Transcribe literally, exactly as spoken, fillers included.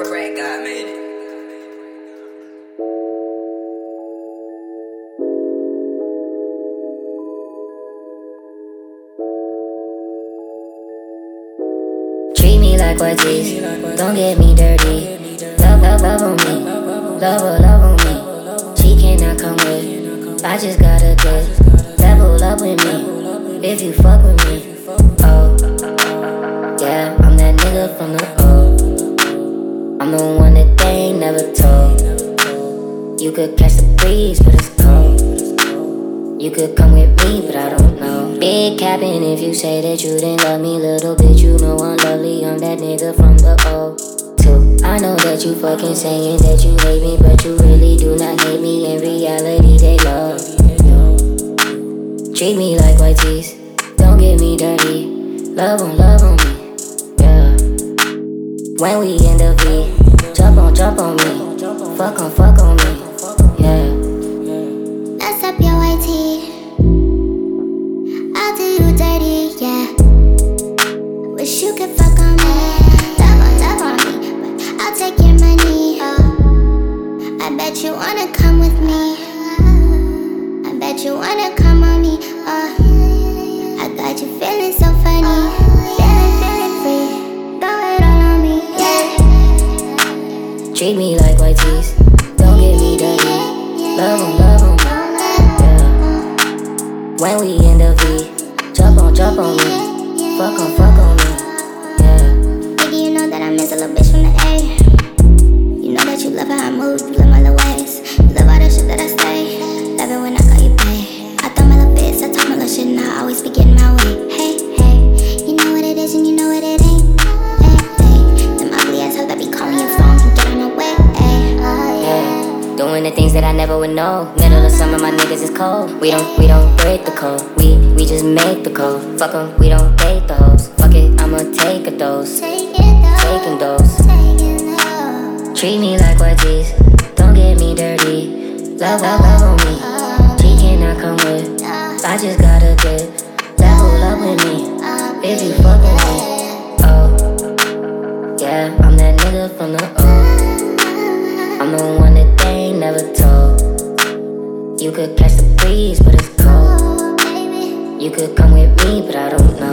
Correct, God made it. Treat me like white tees, don't get me dirty. Love, love, love on me, love, love, love on me. She cannot come with, I just gotta get level up with me. If you fuck with me, oh yeah, I'm that nigga from the O. I'm the one that they ain't never told. You could catch the breeze, but it's cold. You could come with me, but I don't know. Big capping if you say that you didn't love me. Little bitch, you know I'm lovely. I'm that nigga from the O too. I know that you fucking saying that you hate me, but you really do not hate me. In reality, they love you. Treat me like white tees, don't get me dirty. Love on, love on me, yeah. When we in the V, jump on, jump on me. Fuck on, fuck on me, yeah. Mess up your white tee, I'll do you dirty, yeah. Wish you could fuck on me, love on, love on me, but I'll take your money, oh. I bet you wanna come with me, I bet you wanna come on me, oh. I got you feeling so funny, feeling, feeling free, throw it all on me, yeah. Treat me like white tees, don't get me dirty. Love on, love on me, yeah. When we in the V, jump on, jump on me. Fuck on, fuck on me, yeah. Baby, you know that I miss a little bitch from the A. You know that you love how I move, you love my little ways. You love all the shit that I say, love it when I call you bae. I throw my little bits, I talk my little shit, and I always be getting my way. Hey, hey, you know what it is and you know what it ain't. Hey, hey, them ugly ass hoes that be calling your phone can get on the way. Hey, oh yeah. Doing the things that I never would know. Middle of summer, my niggas is cold. We don't, we don't break the code. We, we just make the code. Fuck 'em, we don't date the hoes. Fuck it, I'ma take a dose. Taking dose. Treat me like white tees, don't get me dirty. Love, love, love on me. She cannot come with, I just gotta get level up with me. If you fuck with me, oh yeah, I'm that nigga from the O. I'm the one that they ain't never told. You could catch the breeze, but it's cold. You could come with me, but I don't know.